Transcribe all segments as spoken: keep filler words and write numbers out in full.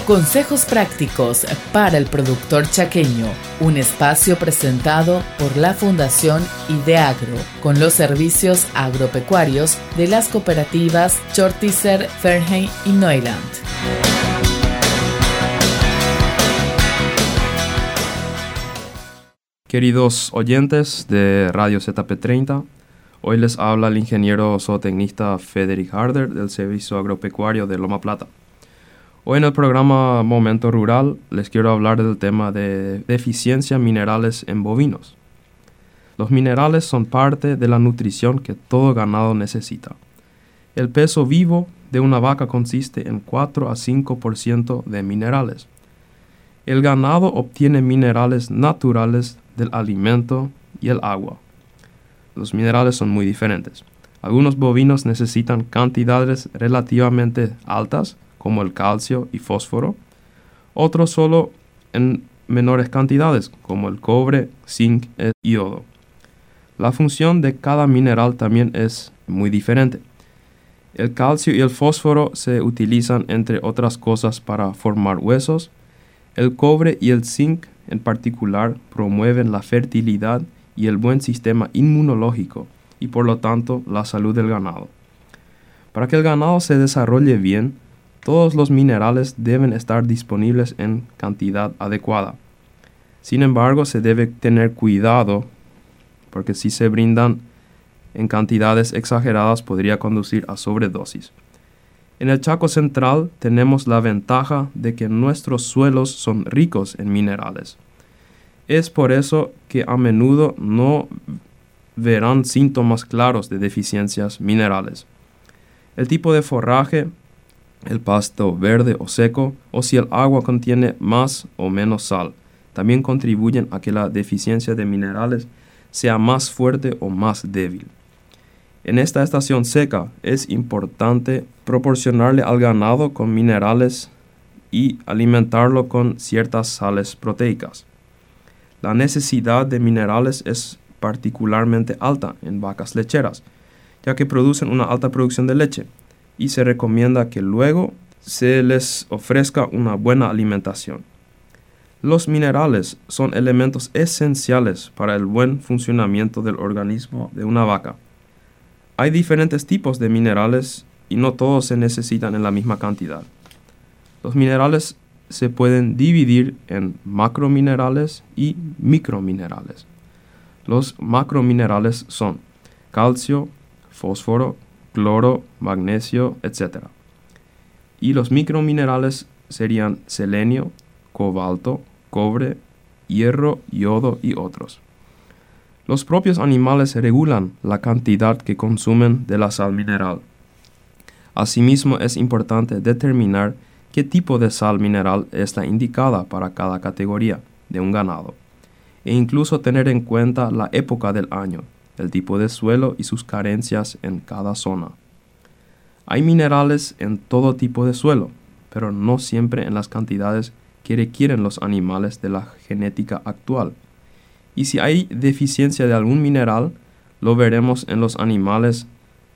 Consejos prácticos para el productor chaqueño, un espacio presentado por la Fundación Ideagro, con los servicios agropecuarios de las cooperativas Chortizer, Fernheim y Neuland. Queridos oyentes de Radio Z P treinta, hoy les habla el ingeniero zootecnista Frederick Harder del Servicio Agropecuario de Loma Plata. Hoy en el programa Momento Rural les quiero hablar del tema de deficiencia minerales en bovinos. Los minerales son parte de la nutrición que todo ganado necesita. El peso vivo de una vaca consiste en cuatro a cinco por ciento de minerales. El ganado obtiene minerales naturales del alimento y el agua. Los minerales son muy diferentes. Algunos bovinos necesitan cantidades relativamente altas, como el calcio y fósforo, otros solo en menores cantidades, como el cobre, zinc y yodo. La función de cada mineral también es muy diferente. El calcio y el fósforo se utilizan, entre otras cosas, para formar huesos. El cobre y el zinc, en particular, promueven la fertilidad y el buen sistema inmunológico y, por lo tanto, la salud del ganado. Para que el ganado se desarrolle bien, todos los minerales deben estar disponibles en cantidad adecuada. Sin embargo, se debe tener cuidado porque si se brindan en cantidades exageradas podría conducir a sobredosis. En el Chaco Central tenemos la ventaja de que nuestros suelos son ricos en minerales. Es por eso que a menudo no verán síntomas claros de deficiencias minerales. El tipo de forraje, el pasto verde o seco, o si el agua contiene más o menos sal, también contribuyen a que la deficiencia de minerales sea más fuerte o más débil. En esta estación seca es importante proporcionarle al ganado con minerales y alimentarlo con ciertas sales proteicas. La necesidad de minerales es particularmente alta en vacas lecheras, ya que producen una alta producción de leche, y se recomienda que luego se les ofrezca una buena alimentación. Los minerales son elementos esenciales para el buen funcionamiento del organismo de una vaca. Hay diferentes tipos de minerales y no todos se necesitan en la misma cantidad. Los minerales se pueden dividir en macrominerales y microminerales. Los macrominerales son calcio, fósforo, cloro, magnesio, etcétera. Y los microminerales serían selenio, cobalto, cobre, hierro, yodo y otros. Los propios animales regulan la cantidad que consumen de la sal mineral. Asimismo, es importante determinar qué tipo de sal mineral es la indicada para cada categoría de un ganado, e incluso tener en cuenta la época del año, el tipo de suelo y sus carencias en cada zona. Hay minerales en todo tipo de suelo, pero no siempre en las cantidades que requieren los animales de la genética actual. Y si hay deficiencia de algún mineral, lo veremos en los animales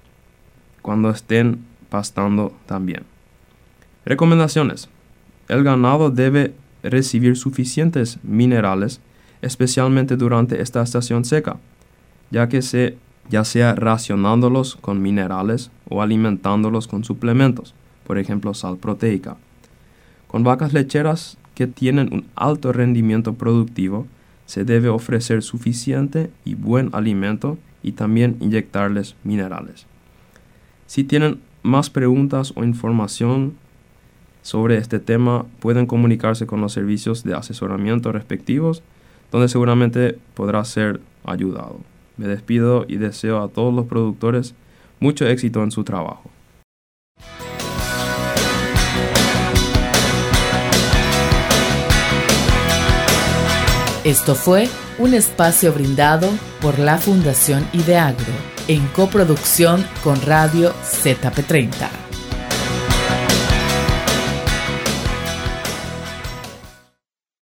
cuando estén pastando también. Recomendaciones. El ganado debe recibir suficientes minerales, especialmente durante esta estación seca, ya que se, ya sea racionándolos con minerales o alimentándolos con suplementos, por ejemplo sal proteica. Con vacas lecheras que tienen un alto rendimiento productivo, se debe ofrecer suficiente y buen alimento y también inyectarles minerales. Si tienen más preguntas o información sobre este tema, pueden comunicarse con los servicios de asesoramiento respectivos, donde seguramente podrá ser ayudado. Me despido y deseo a todos los productores mucho éxito en su trabajo. Esto fue un espacio brindado por la Fundación Ideagro, en coproducción con Radio Z P treinta.